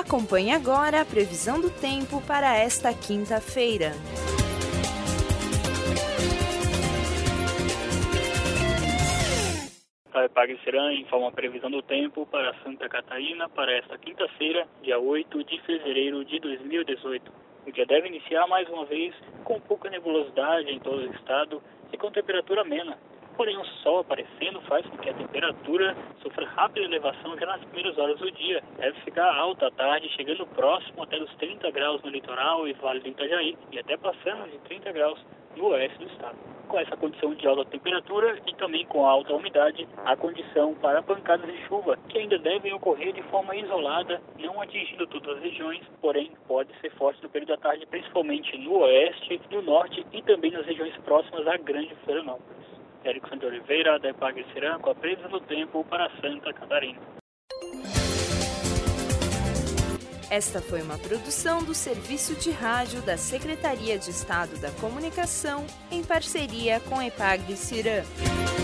Acompanhe agora a previsão do tempo para esta quinta-feira. A EPAGRE-CERAM informa a previsão do tempo para Santa Catarina para esta quinta-feira, dia 8 de fevereiro de 2018. O dia deve iniciar mais uma vez com pouca nebulosidade em todo o estado e com temperatura amena. Porém, o sol aparecendo faz com que a temperatura sofra rápida elevação já nas primeiras horas do dia. Deve ficar alta à tarde, chegando próximo até dos 30 graus no litoral e Vale do Itajaí e até passando de 30 graus no oeste do estado. Com essa condição de alta temperatura e também com alta umidade, há condição para pancadas de chuva, que ainda devem ocorrer de forma isolada, não atingindo todas as regiões, porém pode ser forte no período da tarde, principalmente no oeste, no norte e também nas regiões próximas à Grande Florianópolis. Érico Santos Oliveira, da EPAGRE-CERAM, com a previsão do tempo para Santa Catarina. Esta foi uma produção do Serviço de Rádio da Secretaria de Estado da Comunicação, em parceria com a EPAGRE-CERAM.